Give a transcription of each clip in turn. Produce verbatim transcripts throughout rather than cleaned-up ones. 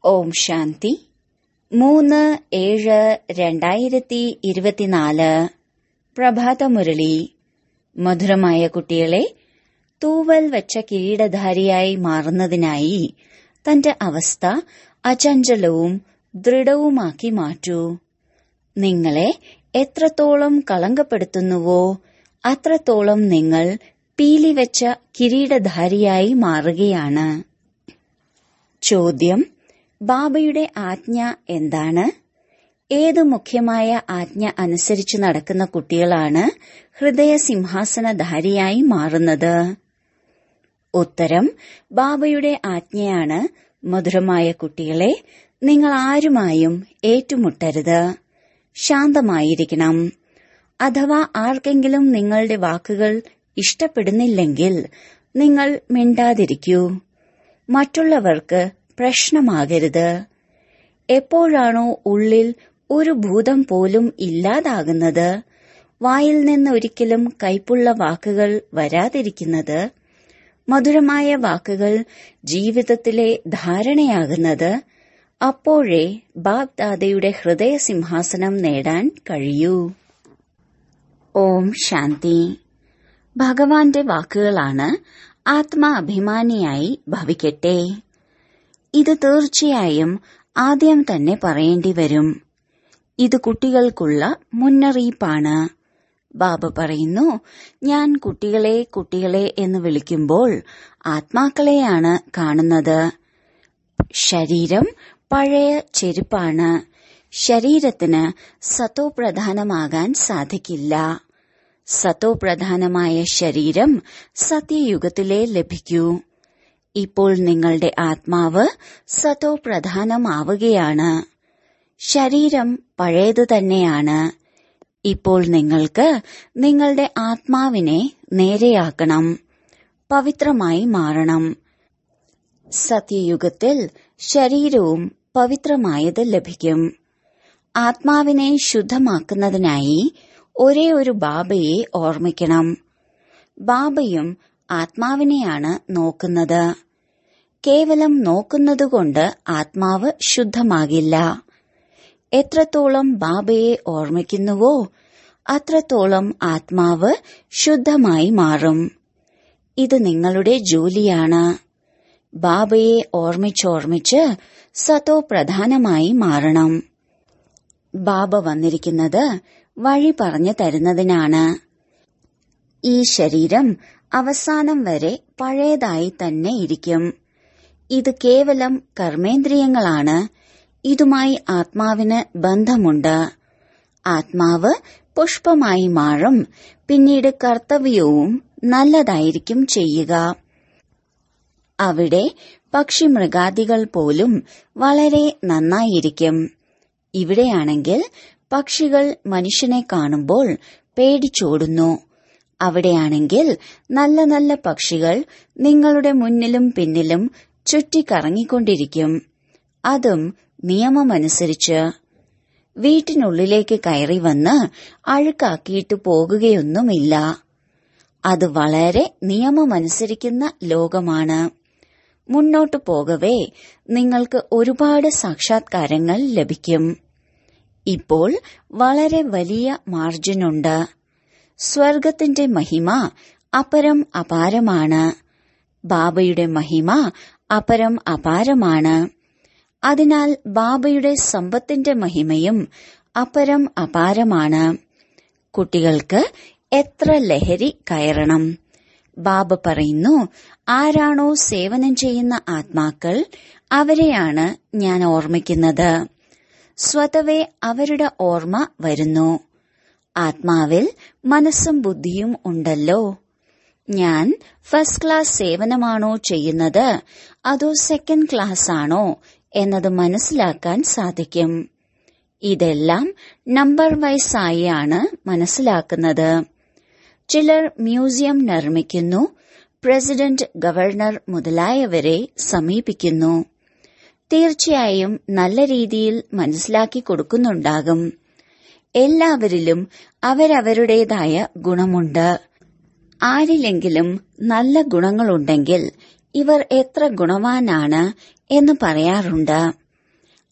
ഓം ശാന്തി. മൂന്ന് ഏഴ് രണ്ടായിരത്തി ഇരുപത്തിനാല് പ്രഭാതമുരളി. മധുരമായ കുട്ടികളെ, തൂവൽ വച്ച കിരീടധാരിയായി മാറുന്നതിനായി തന്റെ അവസ്ഥ അചഞ്ചലവും ദൃഢവുമാക്കി മാറ്റൂ. നിങ്ങളെ എത്രത്തോളം കളങ്കപ്പെടുത്തുന്നുവോ അത്രത്തോളം നിങ്ങൾ പീലിവെച്ച കിരീടധാരിയായി മാറുകയാണ്. ചോദ്യം: ബാബയുടെ ആജ്ഞ എന്താണ്? ഏത് മുഖ്യമായ ആജ്ഞ അനുസരിച്ച് നടക്കുന്ന കുട്ടികളാണ് ഹൃദയ സിംഹാസനധാരിയായി മാറുന്നത്? ഉത്തരം: ബാബയുടെ ആജ്ഞയാണ്, മധുരമായ കുട്ടികളെ, നിങ്ങൾ ആരുമായും ഏറ്റുമുട്ടരുത്, ശാന്തമായിരിക്കണം. അഥവാ ആർക്കെങ്കിലും നിങ്ങളുടെ വാക്കുകൾ ഇഷ്ടപ്പെടുന്നില്ലെങ്കിൽ നിങ്ങൾ മിണ്ടാതിരിക്കൂ. മറ്റുള്ളവർക്ക് പ്രശ്നമാകരുത്. എപ്പോഴാണോ ഉള്ളിൽ ഒരു ഭൂതം പോലും ഇല്ലാതാകുന്നത്, വായിൽ നിന്ന് ഒരിക്കലും കയ്പുള്ള വാക്കുകൾ വരാതിരിക്കുന്നത്, മധുരമായ വാക്കുകൾ ജീവിതത്തിലെ ധാരണയാകുന്നത്, അപ്പോഴേ ബാബ് ദാദയുടെ ഹൃദയ സിംഹാസനം നേടാൻ കഴിയൂ. ഓം ശാന്തി. ഭഗവാന്റെ വാക്കുകളാണ്, ആത്മാഭിമാനിയായി ഭവിക്കട്ടെ. ഇത് തീർച്ചയായും ആദ്യം തന്നെ പറയേണ്ടി വരും. ഇത് കുട്ടികൾക്കുള്ള മുന്നറിയിപ്പാണ്. ബാബ പറയുന്നു, ഞാൻ കുട്ടികളെ കുട്ടികളെ എന്ന് വിളിക്കുമ്പോൾ ആത്മാക്കളെയാണ് കാണുന്നത്. ശരീരം പഴയ ചെരുപ്പാണ്. ശരീരത്തിന് സത്തോ പ്രധാനമാകാൻ സാധിക്കില്ല. സത്തോ പ്രധാനമായ ശരീരം സത്യയുഗത്തിലേ ലഭിക്കൂ. ഇപ്പോൾ നിങ്ങളുടെ ആത്മാവ് സത്തോ പ്രധാനമാവുകയാണ്. ശരീരം പഴയത് തന്നെയാണ്. ഇപ്പോൾ നിങ്ങൾക്ക് നിങ്ങളുടെ ആത്മാവിനെ നേരെയാക്കണം, പവിത്രമായി മാറണം. സത്യയുഗത്തിൽ ശരീരവും പവിത്രമായത് ലഭിക്കും. ആത്മാവിനെ ശുദ്ധമാക്കുന്നതിനായി ഒരേ ഒരു ബാബയെ ഓർമ്മിക്കണം. ബാബയും ആത്മാവിനെയാണ് നോക്കുന്നത്. കേവലം നോക്കുന്നതുകൊണ്ട് ആത്മാവ് ശുദ്ധമാകില്ല. എത്രത്തോളം ബാബയെ ഓർമ്മിക്കുന്നുവോ അത്രത്തോളം ആത്മാവ് ശുദ്ധമായി മാറും. ഇത് നിങ്ങളുടെ ജോലിയാണ്. ബാബയെ ഓർമ്മിച്ചോർമ്മിച്ച് സത്തോ പ്രധാനമായി മാറണം. ബാബ വന്നിരിക്കുന്നത് വഴി പറഞ്ഞു തരുന്നതിനാണ്. ഈ ശരീരം അവസാനം വരെ പഴയതായി തന്നെ ഇരിക്കും. ഇത് കേവലം കർമ്മേന്ദ്രിയങ്ങളാണ്. ഇതുമായി ആത്മാവിന് ബന്ധമുണ്ട്. ആത്മാവ് പുഷ്പമായി മാറും. പിന്നീട് കർത്തവ്യവും നല്ലതായിരിക്കും ചെയ്യുക. അവിടെ പക്ഷി മൃഗാദികൾ പോലും വളരെ നന്നായിരിക്കും. ഇവിടെയാണെങ്കിൽ പക്ഷികൾ മനുഷ്യനെ കാണുമ്പോൾ പേടിച്ചോടുന്നു. അവിടെയാണെങ്കിൽ നല്ല നല്ല പക്ഷികൾ നിങ്ങളുടെ മുന്നിലും പിന്നിലും ചുറ്റിക്കറങ്ങിക്കൊണ്ടിരിക്കും. അതും നിയമമനുസരിച്ച്. വീട്ടിനുള്ളിലേക്ക് കയറി വന്ന് അഴുക്കാക്കിയിട്ട് പോകുകയൊന്നുമില്ല. അത് വളരെ നിയമമനുസരിക്കുന്ന ലോകമാണ്. മുന്നോട്ടു പോകവേ നിങ്ങൾക്ക് ഒരുപാട് സാക്ഷാത്കാരങ്ങൾ ലഭിക്കും. ഇപ്പോൾ വളരെ വലിയ മാർജിനുണ്ട്. സ്വർഗത്തിന്റെ മഹിമ അപരം അപാരമാണ്. ബാബയുടെ മഹിമ അപരം അപാരമാണ്. അതിനാൽ ബാബയുടെ സമ്പത്തിന്റെ മഹിമയും അപരം അപാരമാണ്. കുട്ടികൾക്ക് എത്ര ലഹരി കയറണം. ബാബ പറയുന്നു, ആരാണോ സേവനം ചെയ്യുന്ന ആത്മാക്കൾ അവരെയാണ് ഞാൻ ഓർമ്മിക്കുന്നത്. സ്വതവേ അവരുടെ ഓർമ്മ വരുന്നു. ആത്മാവിൽ മനസ്സും ബുദ്ധിയും ഉണ്ടല്ലോ. ഞാൻ ഫസ്റ്റ് ക്ലാസ് സേവനമാണോ ചെയ്യുന്നത് അതോ സെക്കൻഡ് ക്ലാസ് ആണോ എന്നത് മനസ്സിലാക്കാൻ സാധിക്കും. ഇതെല്ലാം നമ്പർ വൈസ് ആയാണ് മനസ്സിലാക്കുന്നത്. ചിലർ മ്യൂസിയം നിർമ്മിക്കുന്നു, പ്രസിഡന്റ്, ഗവർണർ മുതലായവരെ സമീപിക്കുന്നു. തീർച്ചയായും നല്ല രീതിയിൽ മനസ്സിലാക്കി കൊടുക്കുന്നുണ്ടാകും. എല്ലാവരിലും അവരവരുടേതായ ഗുണമുണ്ട്. ആരിലെങ്കിലും നല്ല ഗുണങ്ങളുണ്ടെങ്കിൽ ഇവർ എത്ര ഗുണവാനാണ് എന്ന് പറയാറുണ്ട്.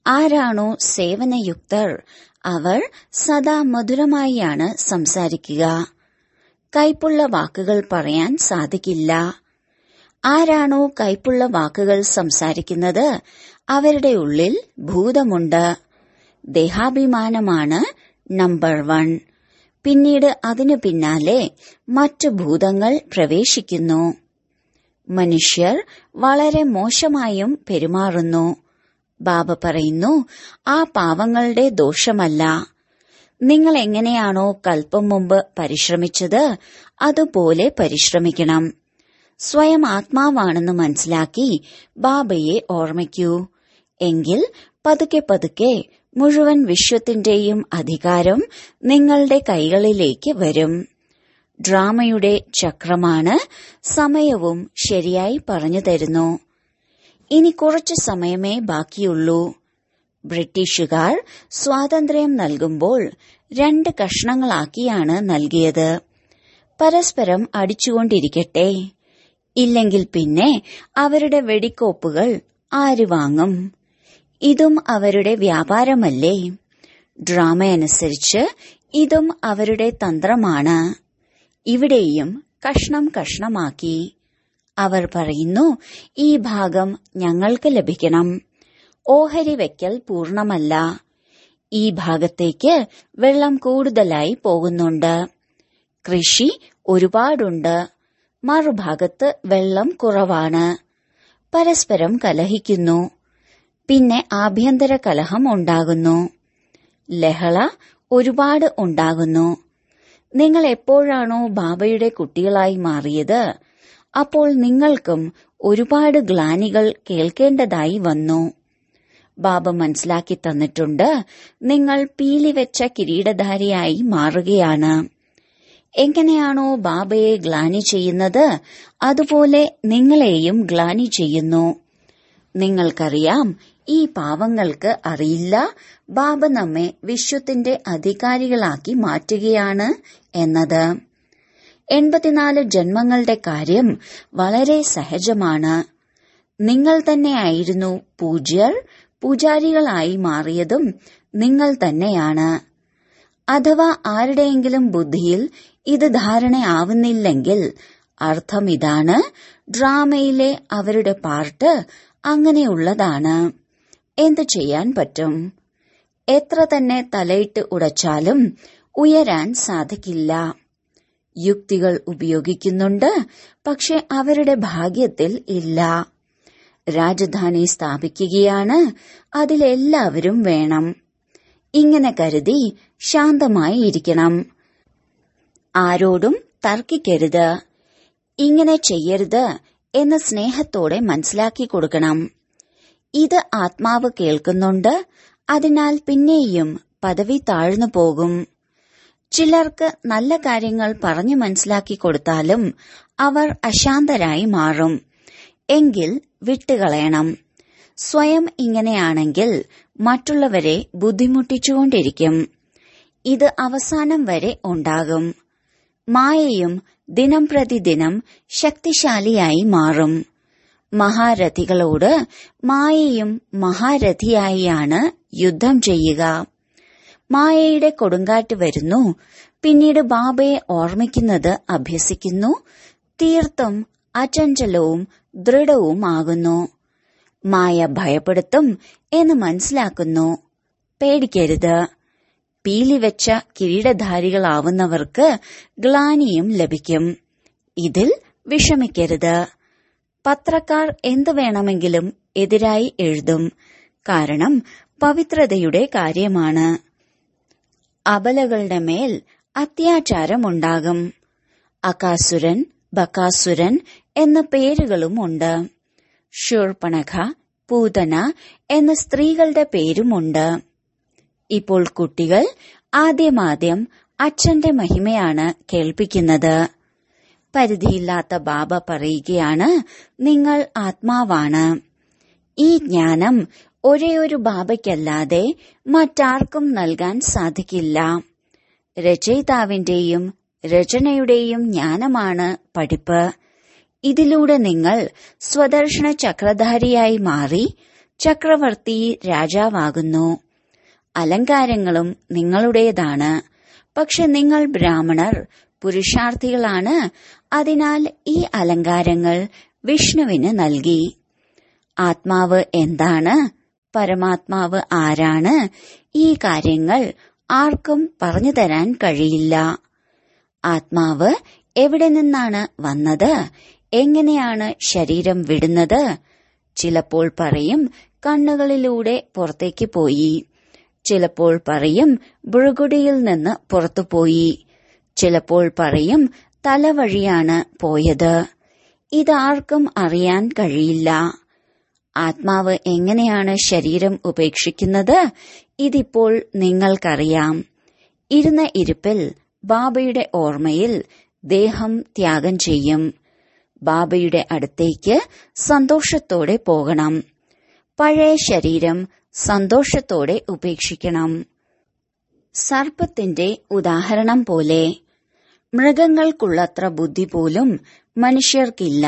ആരാണോ സേവനയുക്തർ അവർ സദാ മധുരമായാണ് സംസാരിക്കുക. കയ്പുള്ള വാക്കുകൾ പറയാൻ സാധിക്കില്ല. ആരാണോ കയ്പുള്ള വാക്കുകൾ സംസാരിക്കുന്നത് അവരുടെ ഉള്ളിൽ ഭൂതമുണ്ട്. ദേഹാഭിമാനമാണ് നമ്പർ വൺ. പിന്നീട് അതിനു പിന്നാലെ മറ്റു ഭൂതങ്ങൾ പ്രവേശിക്കുന്നു. മനുഷ്യർ വളരെ മോശമായും പെരുമാറുന്നു. ബാബ പറയുന്നു, ആ പാവങ്ങളുടെ ദോഷമല്ല. നിങ്ങൾ എങ്ങനെയാണോ കൽപ്പം മുമ്പ് പരിശ്രമിച്ചത് അതുപോലെ പരിശ്രമിക്കണം. സ്വയം ആത്മാവാണെന്ന് മനസ്സിലാക്കി ബാബയെ ഓർമ്മിക്കൂ. എങ്കിൽ പതുക്കെ പതുക്കെ മുഴുവൻ വിശ്വത്തിന്റെയും അധികാരം നിങ്ങളുടെ കൈകളിലേക്ക് വരും. ഡ്രാമയുടെ ചക്രമാണ്. സമയവും ശരിയായി പറഞ്ഞു തരുന്നു. ഇനി കുറച്ചു സമയമേ ബാക്കിയുള്ളൂ. ബ്രിട്ടീഷുകാർ സ്വാതന്ത്ര്യം നൽകുമ്പോൾ രണ്ട് കഷ്ണങ്ങളാക്കിയാണ് നൽകിയത്. പരസ്പരം അടിച്ചുകൊണ്ടിരിക്കട്ടെ. ഇല്ലെങ്കിൽ പിന്നെ അവരുടെ വെടിക്കോപ്പുകൾ ആര് വാങ്ങും? ഇതും അവരുടെ വ്യാപാരമല്ലേ? ഡ്രാമയനുസരിച്ച് ഇതും അവരുടെ തന്ത്രമാണ്. ഇവിടെയും കഷ്ണം കഷ്ണമാക്കി. അവർ പറയുന്നു, ഈ ഭാഗം ഞങ്ങൾക്ക് ലഭിക്കണം. ഓഹരി വെക്കൽ പൂർണ്ണമല്ല. ഈ ഭാഗത്തേക്ക് വെള്ളം കൂടുതലായി പോകുന്നുണ്ട്. കൃഷി ഒരുപാടുണ്ട്. മറുഭാഗത്ത് വെള്ളം കുറവാണ്. പരസ്പരം കലഹിക്കുന്നു. പിന്നെ ആഭ്യന്തര കലഹം ഉണ്ടാകുന്നു. ലഹള ഒരുപാട് ഉണ്ടാകുന്നു. നിങ്ങൾ എപ്പോഴാണോ ബാബയുടെ കുട്ടികളായി മാറിയത് അപ്പോൾ നിങ്ങൾക്കും ഒരുപാട് ഗ്ലാനികൾ കേൾക്കേണ്ടതായി വന്നു. ബാബ മനസ്സിലാക്കി തന്നിട്ടുണ്ട്, നിങ്ങൾ പീലിവെച്ച കിരീടധാരിയായി മാറുകയാണ്. എങ്ങനെയാണോ ബാബയെ ഗ്ലാനി ചെയ്യുന്നത് അതുപോലെ നിങ്ങളെയും ഗ്ലാനി ചെയ്യുന്നു. നിങ്ങൾക്കറിയാം, ഈ പാവങ്ങൾക്ക് അറിയില്ല ബാബ നമ്മെ വിശ്വത്തിന്റെ അധികാരികളാക്കി മാറ്റുകയാണ് എന്നത്. എൺപത്തിനാല് ജന്മങ്ങളുടെ കാര്യം വളരെ സഹജമാണ്. നിങ്ങൾ തന്നെയായിരുന്നു പൂജ്യർ. പൂജാരികളായി മാറിയതും നിങ്ങൾ തന്നെയാണ്. അഥവാ ആരുടെയെങ്കിലും ബുദ്ധിയിൽ ഇത് ധാരണയാവുന്നില്ലെങ്കിൽ അർത്ഥം ഇതാണ്, ഡ്രാമയിലെ അവരുടെ പാർട്ട് അങ്ങനെയുള്ളതാണ്. എന്തു ചെയ്യാൻ പറ്റും? എത്ര തന്നെ തലയിട്ട് ഉടച്ചാലും ഉയരാൻ സാധിക്കില്ല. യുക്തികൾ ഉപയോഗിക്കുന്നുണ്ട്, പക്ഷെ അവരുടെ ഭാഗ്യത്തിൽ ഇല്ല. രാജധാനി സ്ഥാപിക്കുകയാണ്, അതിലെല്ലാവരും വേണം. ഇങ്ങനെ കരുതി ശാന്തമായി ഇരിക്കണം. ആരോടും തർക്കിക്കരുത്. ഇങ്ങനെ ചെയ്യരുത് എന്ന് സ്നേഹത്തോടെ മനസ്സിലാക്കി കൊടുക്കണം. ഇത് ആത്മാവ് കേൾക്കുന്നുണ്ട്, അതിനാൽ പിന്നെയും പദവി താഴ്ന്നു പോകും. ചിലർക്ക് നല്ല കാര്യങ്ങൾ പറഞ്ഞു മനസ്സിലാക്കി കൊടുത്താലും അവർ അശാന്തരായി മാറും. എങ്കിൽ വിട്ടുകളയണം. സ്വയം ഇങ്ങനെയാണെങ്കിൽ മറ്റുള്ളവരെ ബുദ്ധിമുട്ടിച്ചുകൊണ്ടിരിക്കും. ഇത് അവസാനം വരെ ഉണ്ടാകും. മായയും ദിനം പ്രതിദിനം ശക്തിശാലിയായി മാറും. മഹാരഥികളോട് മായയും മഹാരഥിയായാണ് യുദ്ധം ചെയ്യുക. മായയുടെ കൊടുങ്കാറ്റ് വരുന്നു. പിന്നീട് ബാബയെ ഓർമ്മിക്കുന്നത് അഭ്യസിക്കുന്നു. തീർത്തും അചഞ്ചലവും ദൃഢവുമാകുന്നു. മായ ഭയപ്പെടുത്തും എന്ന് മനസ്സിലാക്കുന്നു. പേടിക്കരുത്. പീലിവെച്ച കിരീടധാരികളാവുന്നവർക്ക് ഗ്ലാനിയും ലഭിക്കും. ഇതിൽ വിഷമിക്കരുത്. പത്രക്കാർ എന്തു വേണമെങ്കിലും എതിരായി എഴുതും. കാരണം പവിത്രതയുടെ കാര്യമാണ്. അബലകളുടെ മേൽ അത്യാചാരമുണ്ടാകും. അകാസുരൻ, ബകാസുരൻ എന്ന പേരുകളുമുണ്ട്. ശൂർപ്പണഖ, പൂതന എന്ന സ്ത്രീകളുടെ പേരുമുണ്ട്. ഇപ്പോൾ കുട്ടികൾ ആദ്യമാദ്യം അച്ഛന്റെ മഹിമയാണ് കേൾപ്പിക്കുന്നത്. പരിധിയില്ലാത്ത ബാബ പറയുകയാണ്, നിങ്ങൾ ആത്മാവാണ്. ഈ ജ്ഞാനം ഒരേയൊരു ബാബയ്ക്കല്ലാതെ മറ്റാർക്കും നൽകാൻ സാധിക്കില്ല. രചയിതാവിന്റെയും രചനയുടെയും ജ്ഞാനമാണ് പഠിപ്പ്. ഇതിലൂടെ നിങ്ങൾ സ്വദർശന ചക്രധാരിയായി മാറി ചക്രവർത്തി രാജാവാകുന്നു. അലങ്കാരങ്ങളും നിങ്ങളുടേതാണ്. പക്ഷെ നിങ്ങൾ ബ്രാഹ്മണർ പുരുഷാർത്ഥികളാണ്. അതിനാൽ ഈ അലങ്കാരങ്ങൾ വിഷ്ണുവിന് നൽകി. ആത്മാവ് എന്താണ്? പരമാത്മാവ് ആരാണ്? ഈ കാര്യങ്ങൾ ആർക്കും പറഞ്ഞു തരാൻ കഴിയില്ല. ആത്മാവ് എവിടെ നിന്നാണ് വന്നത്? എങ്ങനെയാണ് ശരീരം വിടുന്നത്? ചിലപ്പോൾ പറയും കണ്ണുകളിലൂടെ പുറത്തേക്ക് പോയി. ചിലപ്പോൾ പറയും ഭൃകുടിയിൽ നിന്ന് പുറത്തുപോയി. ചിലപ്പോൾ പറയും തലവഴിയാണ് പോയത്. ഇതാർക്കും അറിയാൻ കഴിയില്ല. ആത്മാവ് എങ്ങനെയാണ് ശരീരം ഉപേക്ഷിക്കുന്നത്? ഇതിപ്പോൾ നിങ്ങൾക്കറിയാം. ഇരുന്ന ഇരിപ്പിൽ ബാബയുടെ ഓർമ്മയിൽ ദേഹം ത്യാഗം ചെയ്യും. ബാബയുടെ അടുത്തേക്ക് സന്തോഷത്തോടെ പോകണം. പഴയ ശരീരം സന്തോഷത്തോടെ ഉപേക്ഷിക്കണം. സർപ്പത്തിന്റെ ഉദാഹരണം പോലെ മൃഗങ്ങൾക്കുള്ളത്ര ബുദ്ധി പോലും മനുഷ്യർക്കില്ല.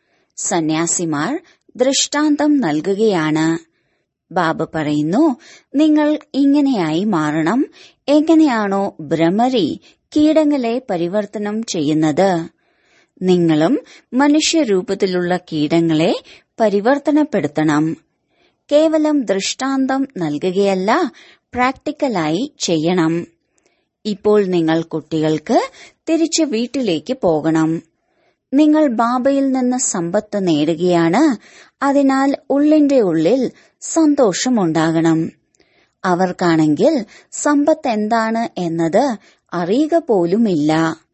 സന്യാസിമാർ ദൃഷ്ടാന്തം നൽകുകയാണ്. ബാബ പറയുന്നു, നിങ്ങൾ ഇങ്ങനെയായി മാറണം. എങ്ങനെയാണോ ഭ്രമരി കീടങ്ങളെ പരിവർത്തനം ചെയ്യുന്നത്, നിങ്ങളും മനുഷ്യരൂപത്തിലുള്ള കീടങ്ങളെ പരിവർത്തനപ്പെടുത്തണം. കേവലം ദൃഷ്ടാന്തം നൽകുകയല്ല, പ്രാക്ടിക്കലായി ചെയ്യണം. ഇപ്പോൾ നിങ്ങൾ കുട്ടികൾക്ക് തിരിച്ച് വീട്ടിലേക്ക് പോകണം. നിങ്ങൾ ബാബയിൽ നിന്ന് സമ്പത്ത് നേടുകയാണ്. അതിനാൽ ഉള്ളിന്റെ ഉള്ളിൽ സന്തോഷമുണ്ടാകണം. അവർക്കാണെങ്കിൽ സമ്പത്ത് എന്താണ് എന്നത് അറിയുക പോലുമില്ല.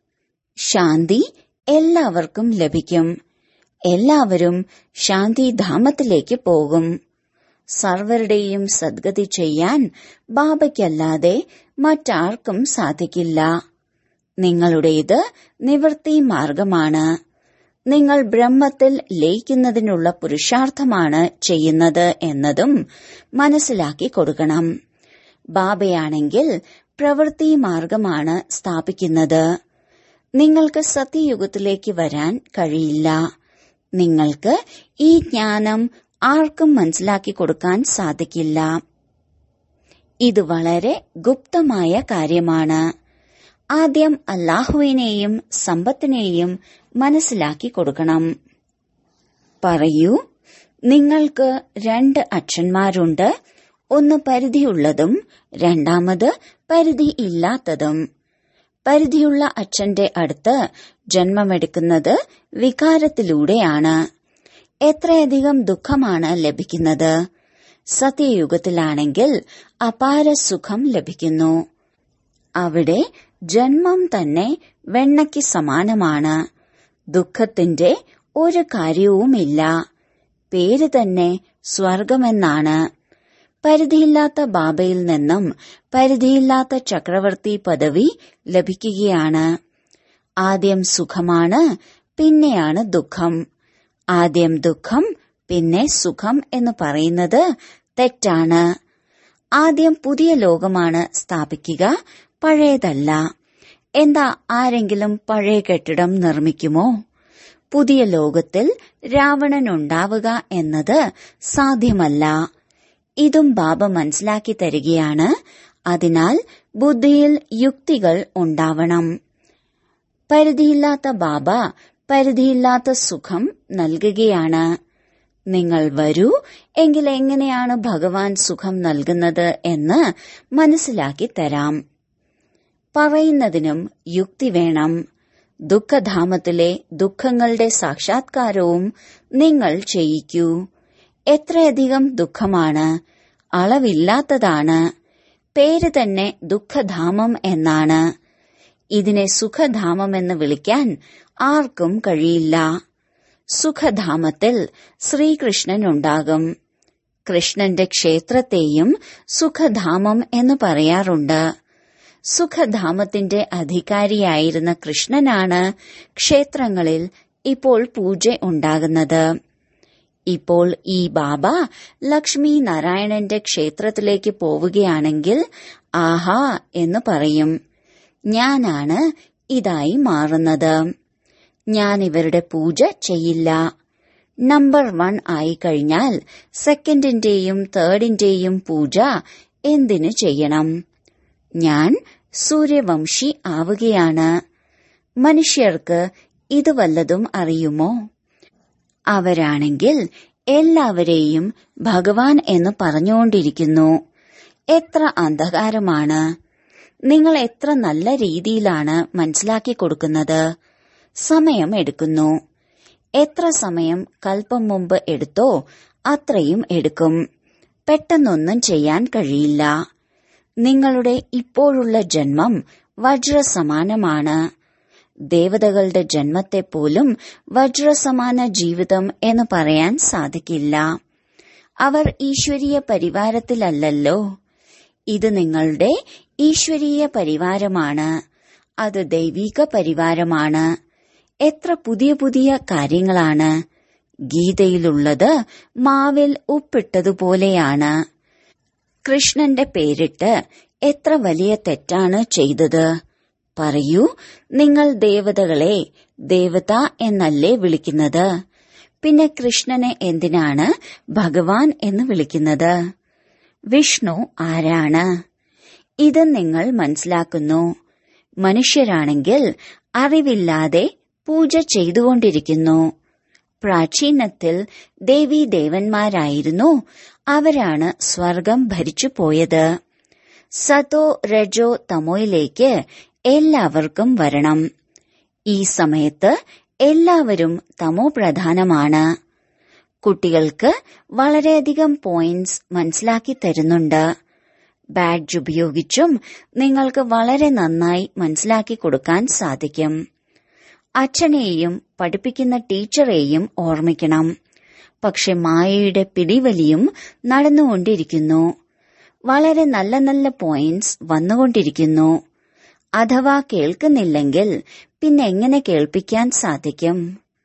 ശാന്തി എല്ലാവർക്കും ലഭിക്കും. എല്ലാവരും ശാന്തിധാമത്തിലേക്ക് പോകും. സർവരുടെയും സദ്ഗതി ചെയ്യാൻ ബാബയ്ക്കല്ലാതെ മറ്റാർക്കും സാധിക്കില്ല. നിങ്ങളുടേത് നിവൃത്തി മാർഗമാണ്. നിങ്ങൾ ബ്രഹ്മത്തിൽ ലയിക്കുന്നതിനുള്ള പുരുഷാർത്ഥമാണ് ചെയ്യുന്നത് എന്നതും മനസ്സിലാക്കി കൊടുക്കണം. ബാബയാണെങ്കിൽ പ്രവൃത്തി മാർഗമാണ് സ്ഥാപിക്കുന്നത്. നിങ്ങൾക്ക് സത്യയുഗത്തിലേക്ക് വരാൻ കഴിയില്ല. നിങ്ങൾക്ക് ഈ ജ്ഞാനം ആർക്കും മനസ്സിലാക്കി കൊടുക്കാൻ സാധിക്കില്ല. ഇത് വളരെ ഗുപ്തമായ കാര്യമാണ്. ആദ്യം അല്ലാഹുവിനെയും സമ്പത്തിനെയും മനസ്സിലാക്കി കൊടുക്കണം. പറയൂ, നിങ്ങൾക്ക് രണ്ട് അച്ഛന്മാരുണ്ട്. ഒന്ന് പരിധിയുള്ളതും രണ്ടാമത് പരിധി ഇല്ലാത്തതും. പരിധിയുള്ള അച്ഛന്റെ അടുത്ത് ജന്മമെടുക്കുന്നത് വികാരത്തിലൂടെയാണ്. എത്രയധികം ദുഃഖമാണ് ലഭിക്കുന്നത്. സത്യയുഗത്തിലാണെങ്കിൽ അപാര സുഖം ലഭിക്കുന്നു. അവിടെ ജന്മം തന്നെ വെണ്ണയ്ക്ക് സമാനമാണ്. ദുഃഖത്തിന്റെ ഒരു കാര്യവുമില്ല. പേര് തന്നെ സ്വർഗമെന്നാണ്. പരിധിയില്ലാത്ത ബാബയിൽ നിന്നും പരിധിയില്ലാത്ത ചക്രവർത്തി പദവി ലഭിക്കുകയാണ്. ആദ്യം സുഖമാണ്, പിന്നെയാണ് ദുഃഖം. ആദ്യം ദുഃഖം, പിന്നെ സുഖം എന്ന് പറയുന്നത് തെറ്റാണ്. ആദ്യം പുതിയ ലോകമാണ് സ്ഥാപിക്കുക, പഴയതല്ല. എന്താ ആരെങ്കിലും പഴയ കെട്ടിടം നിർമ്മിക്കുമോ? പുതിയ ലോകത്തിൽ രാവണനുണ്ടാവുക എന്നത് സാധ്യമല്ല. ഇതും ബാബ മനസ്സിലാക്കി തരികയാണ്. അതിനാൽ ബുദ്ധിയിൽ യുക്തികൾ ഉണ്ടാവണം. പരിധിയില്ലാത്ത ബാബ പരിധിയില്ലാത്ത സുഖം നൽകുകയാണ്. നിങ്ങൾ വരൂ, എങ്കിൽ എങ്ങനെയാണ് ഭഗവാൻ സുഖം നൽകുന്നത് എന്ന് മനസ്സിലാക്കി തരാം. പറയുന്നതിനും യുക്തി വേണം. ദുഃഖധാമത്തിലെ ദുഃഖങ്ങളുടെ സാക്ഷാത്കാരവും നിങ്ങൾ ചെയ്യിക്കൂ. എത്രയധികം ദുഃഖമാണ്, അളവില്ലാത്തതാണ്. പേര് തന്നെ ദുഃഖധാമം എന്നാണ്. ഇതിനെ സുഖധാമമെന്ന് വിളിക്കാൻ ആർക്കും കഴിയില്ല. സുഖധാമത്തിൽ ശ്രീകൃഷ്ണനുണ്ടാകും. കൃഷ്ണന്റെ ക്ഷേത്രത്തെയും സുഖധാമം എന്ന് പറയാറുണ്ട്. സുഖധാമത്തിന്റെ അധികാരിയായിരുന്ന കൃഷ്ണനാണ് ക്ഷേത്രങ്ങളിൽ ഇപ്പോൾ പൂജ ഉണ്ടാകുന്നത്. ഇപ്പോൾ ഈ ബാബ ലക്ഷ്മി നാരായണന്റെ ക്ഷേത്രത്തിലേക്ക് പോവുകയാണെങ്കിൽ ആഹാ എന്ന് പറയും, ഞാനാണ് ഇതായി മാറുന്നത്. ഞാൻ ഇവരുടെ പൂജ ചെയ്യില്ല. നമ്പർ വൺ ആയി കഴിഞ്ഞാൽ സെക്കൻഡിന്റെയും തേർഡിന്റെയും പൂജ എന്തിനു ചെയ്യണം? ഞാൻ സൂര്യവംശി ആവുകയാണ്. മനുഷ്യർക്ക് ഇത് വല്ലതും അറിയുമോ? അവരാണെങ്കിൽ എല്ലാവരെയും ഭഗവാൻ എന്ന് പറഞ്ഞുകൊണ്ടിരിക്കുന്നു. എത്ര അന്ധകാരമാണ്! നിങ്ങൾ എത്ര നല്ല രീതിയിലാണ് മനസ്സിലാക്കി കൊടുക്കുന്നത്. സമയം എടുക്കുന്നു. എത്ര സമയം കൽപ്പം മുമ്പ് എടുത്തോ അത്രയും എടുക്കും. പെട്ടെന്നൊന്നും ചെയ്യാൻ കഴിയില്ല. നിങ്ങളുടെ ഇപ്പോഴുള്ള ജന്മം വജ്രസമാനമാണ്. ദേവതകളുടെ ജന്മത്തെപ്പോലും വജ്രസമാന ജീവിതം എന്ന് പറയാൻ സാധിക്കില്ല. അവർ ഈശ്വരീയ പരിവാരത്തിലല്ലല്ലോ. ഇത് നിങ്ങളുടെ ഈശ്വരീയ പരിവാരമാണ്. അത് ദൈവിക പരിവാരമാണ്. എത്ര പുതിയ പുതിയ കാര്യങ്ങളാണ്! ഗീതയിലുള്ളത് മാവിൽ ഉപ്പിട്ടതുപോലെയാണ്. കൃഷ്ണന്റെ പേരിട്ട് എത്ര വലിയ തെറ്റാണ് ചെയ്തത്! പറയൂ, നിങ്ങൾ ദേവതകളെ ദേവത എന്നല്ലേ വിളിക്കുന്നത്? പിന്നെ കൃഷ്ണനെ എന്തിനാണ് ഭഗവാൻ എന്ന് വിളിക്കുന്നത്? വിഷ്ണു ആരാണ്? ഇത് നിങ്ങൾ മനസ്സിലാക്കുന്നു. മനുഷ്യരാണെങ്കിൽ അറിവില്ലാതെ പൂജ ചെയ്തുകൊണ്ടിരിക്കുന്നു. പ്രാചീനത്തിൽ ദേവീദേവന്മാരായിരുന്നു. അവരാണ് സ്വർഗം ഭരിച്ചു പോയത്. സതോ രജോ തമോയിലേക്ക് എല്ലാവർക്കും വരണം. ഈ സമയത്ത് എല്ലാവരും തമോ പ്രധാനമാണ്. കുട്ടികൾക്ക് വളരെയധികം പോയിന്റ്സ് മനസ്സിലാക്കി തരുന്നുണ്ട്. ബാഡ്ജ് ഉപയോഗിച്ചും നിങ്ങൾക്ക് വളരെ നന്നായി മനസ്സിലാക്കി കൊടുക്കാൻ സാധിക്കും. അച്ഛനെയും പഠിപ്പിക്കുന്ന ടീച്ചറെയും ഓർമ്മിക്കണം. പക്ഷെ മായയുടെ പിടിവലിയും നടന്നുകൊണ്ടിരിക്കുന്നു. വളരെ നല്ല നല്ല പോയിന്റ്സ് വന്നുകൊണ്ടിരിക്കുന്നു. അഥവാ കേൾക്കുന്നില്ലെങ്കിൽ പിന്നെ എങ്ങനെ കേൾപ്പിക്കാൻ സാധിക്കും?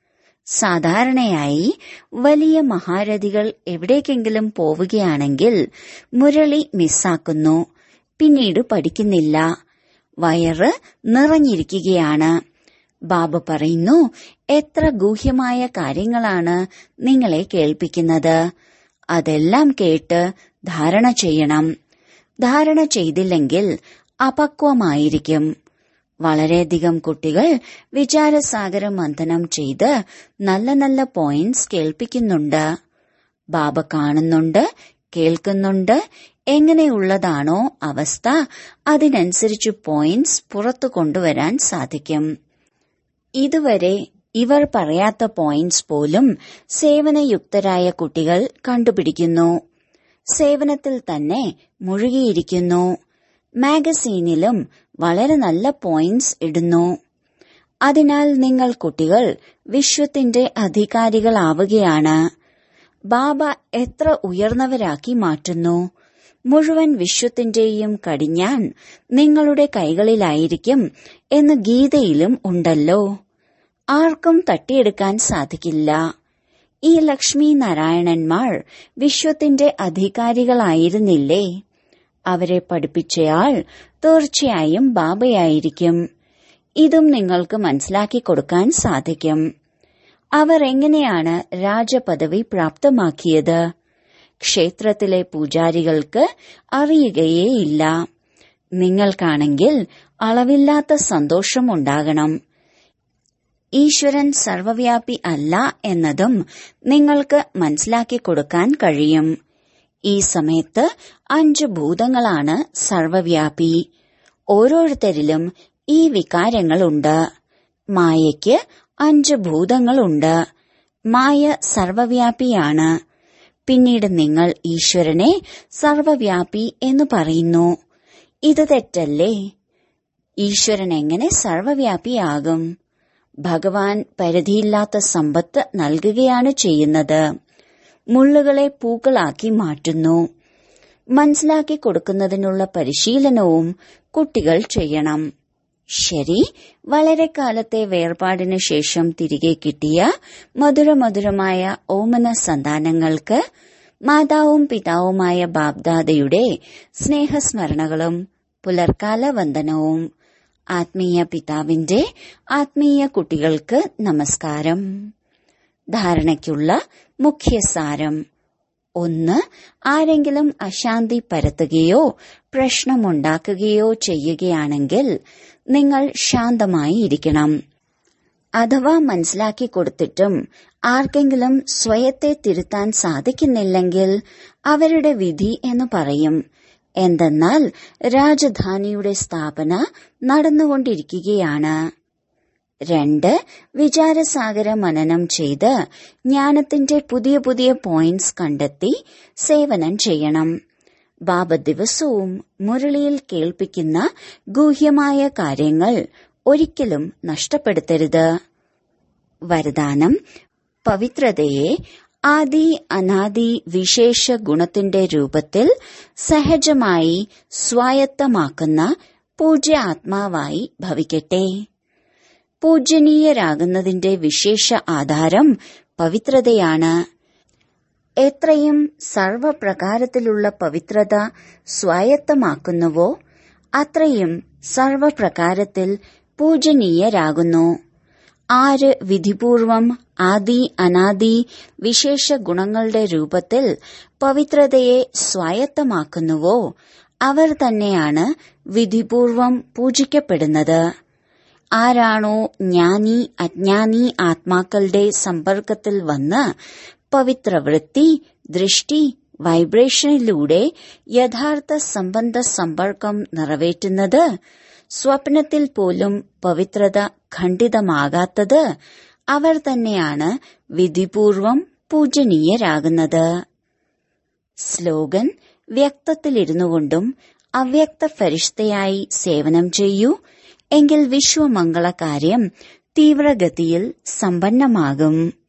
സാധാരണയായി വലിയ മഹാരഥികൾ എവിടേക്കെങ്കിലും പോവുകയാണെങ്കിൽ മുരളി മിസ്സാക്കുന്നു. പിന്നീട് പഠിക്കുന്നില്ല. വയറ് നിറഞ്ഞിരിക്കുകയാണ്. ബാബ പറയുന്നു, എത്ര ഗൂഹ്യമായ കാര്യങ്ങളാണ് നിങ്ങളെ കേൾപ്പിക്കുന്നത്. അതെല്ലാം കേട്ട് ധാരണ ചെയ്യണം. ധാരണ ചെയ്തില്ലെങ്കിൽ അപക്വമായിരിക്കും. വളരെയധികം കുട്ടികൾ വിചാരസാഗര മന്ഥനം ചെയ്ത് നല്ല നല്ല പോയിന്റ്സ് കേൾപ്പിക്കുന്നുണ്ട്. ബാബ കാണുന്നുണ്ട്, കേൾക്കുന്നുണ്ട്. എങ്ങനെയുള്ളതാണോ അവസ്ഥ അതിനനുസരിച്ച് പോയിന്റ്സ് പുറത്തു കൊണ്ടുവരാൻ സാധിക്കും. ഇതുവരെ ഇവർ പറയാത്ത പോയിന്റ്സ് പോലും സേവനയുക്തരായ കുട്ടികൾ കണ്ടുപിടിക്കുന്നു. സേവനത്തിൽ തന്നെ മുഴുകിയിരിക്കുന്നു. മാഗസീനിലും വളരെ നല്ല പോയിന്റ്സ് ഇടുന്നു. അതിനാൽ നിങ്ങൾ കുട്ടികൾ വിശ്വത്തിന്റെ അധികാരികളാവുകയാണ്. ബാബ എത്ര ഉയർന്നവരാക്കി മാറ്റുന്നു. മുഴുവൻ വിശ്വത്തിന്റെയും കടിഞ്ഞാൻ നിങ്ങളുടെ കൈകളിലായിരിക്കും എന്ന് ഗീതയിലും ഉണ്ടല്ലോ. ആർക്കും തട്ടിയെടുക്കാൻ സാധിക്കില്ല. ഈ ലക്ഷ്മി നാരായണന്മാർ വിശ്വത്തിന്റെ അധികാരികളായിരുന്നില്ലേ? അവരെ പഠിപ്പിച്ചയാൾ തീർച്ചയായും ബാബയായിരിക്കും. ഇതും നിങ്ങൾക്ക് മനസ്സിലാക്കി കൊടുക്കാൻ സാധിക്കും. അവർ എങ്ങനെയാണ് രാജപദവി പ്രാപ്തമാക്കിയത്? ക്ഷേത്രത്തിലെ പൂജാരികൾക്ക് അറിയുകയേയില്ല. നിങ്ങൾക്കാണെങ്കിൽ അളവില്ലാത്ത സന്തോഷമുണ്ടാകണം. ഈശ്വരൻ സർവവ്യാപി അല്ല എന്നതും നിങ്ങൾക്ക് മനസ്സിലാക്കി കൊടുക്കാൻ കഴിയും. ഈ സമയത്ത് അഞ്ച് ഭൂതങ്ങളാണ് സർവവ്യാപി. ഓരോരുത്തരിലും ഈ വികാരങ്ങളുണ്ട്. മായയ്ക്ക് അഞ്ച് ഭൂതങ്ങളുണ്ട്. മായ സർവവ്യാപിയാണ്. പിന്നീട് നിങ്ങൾ ഈശ്വരനെ സർവവ്യാപി എന്ന് പറയുന്നു. ഇത് തെറ്റല്ലേ? ഈശ്വരൻ എങ്ങനെ സർവവ്യാപിയാകും? ഭഗവാൻ പരിധിയില്ലാത്ത സമ്പത്ത് നൽകുകയാണ് ചെയ്യുന്നത്. മുള്ളുകളെ പൂക്കളാക്കി മാറ്റുന്നു. മനസ്സിലാക്കി കൊടുക്കുന്നതിനുള്ള പരിശീലനവും കുട്ടികൾ ചെയ്യണം. ശരി, വളരെ കാലത്തെ വേർപാടിനു ശേഷം തിരികെ കിട്ടിയ മധുരമധുരമായ ഓമന സന്താനങ്ങൾക്ക് മാതാവും പിതാവുമായ ബാബ്ദാദയുടെ സ്നേഹസ്മരണകളും പുലർക്കാല വന്ദനവും. ആത്മീയ പിതാവിന്റെ ആത്മീയ കുട്ടികൾക്ക് നമസ്കാരം. ധാരണയ്ക്കുള്ള മുഖ്യസാരം: ഒന്ന്, ആരെങ്കിലും അശാന്തി പരത്തുകയോ പ്രശ്നമുണ്ടാക്കുകയോ ചെയ്യുകയാണെങ്കിൽ നിങ്ങൾ ശാന്തമായി ഇരിക്കണം. അഥവാ മനസ്സിലാക്കി കൊടുത്തിട്ടും ആർക്കെങ്കിലും സ്വയത്തെ തിരുത്താൻ സാധിക്കുന്നില്ലെങ്കിൽ അവരുടെ വിധി എന്ന് പറയും. എന്തെന്നാൽ രാജധാനിയുടെ സ്ഥാപന നടന്നുകൊണ്ടിരിക്കുകയാണ്. രണ്ട്, വിചാരസാഗര മനനം ചെയ്ത് ജ്ഞാനത്തിന്റെ പുതിയ പുതിയ പോയിന്റ്സ് കണ്ടെത്തി സേവനം ചെയ്യണം. ബാബ ദിവസവും മുരളിയിൽ കേൾപ്പിക്കുന്ന ഗൂഹ്യമായ കാര്യങ്ങൾ ഒരിക്കലും നഷ്ടപ്പെടുത്തരുത്. വരദാനം: പവിത്രതയെ ആദി അനാദി വിശേഷ ഗുണത്തിന്റെ രൂപത്തിൽ സഹജമായി സ്വായത്തമാക്കുന്ന പൂജ്യ ആത്മാവായി ഭവിക്കട്ടെ. പൂജ്യനീയരാകുന്നതിന്റെ വിശേഷ ആധാരം പവിത്രതയാണ്. എത്രയും സർവപ്രകാരത്തിലുള്ള പവിത്രത സ്വായത്തമാക്കുന്നുവോ അത്രയും സർവപ്രകാരത്തിൽ പൂജനീയരാകുന്നു. ആര് വിധിപൂർവം ആദി അനാദി വിശേഷ ഗുണങ്ങളുടെ രൂപത്തിൽ പവിത്രതയെ സ്വായത്തമാക്കുന്നുവോ അവർ തന്നെയാണ് വിധിപൂർവം പൂജിക്കപ്പെടുന്നത്. ആരാണോ ജ്ഞാനി അജ്ഞാനി ആത്മാക്കളുടെ സമ്പർക്കത്തിൽ വന്ന് പവിത്ര വൃത്തി, ദൃഷ്ടി, വൈബ്രേഷനിലൂടെ യഥാർത്ഥ സംബന്ധ സമ്പർക്കം നിറവേറ്റുന്നത്, സ്വപ്നത്തിൽ പോലും പവിത്രത ഖണ്ഡിതമാകാത്തത്, അവർ തന്നെയാണ് വിധിപൂർവം പൂജനീയരാകുന്നത്. സ്ലോഗൻ: വ്യക്തത്തിലിരുന്നുകൊണ്ടും അവ്യക്ത ഫരിഷ്തയായി സേവനം ചെയ്യൂ, എങ്കിൽ വിശ്വമംഗളകാര്യം തീവ്രഗതിയിൽ സമ്പന്നമാകും.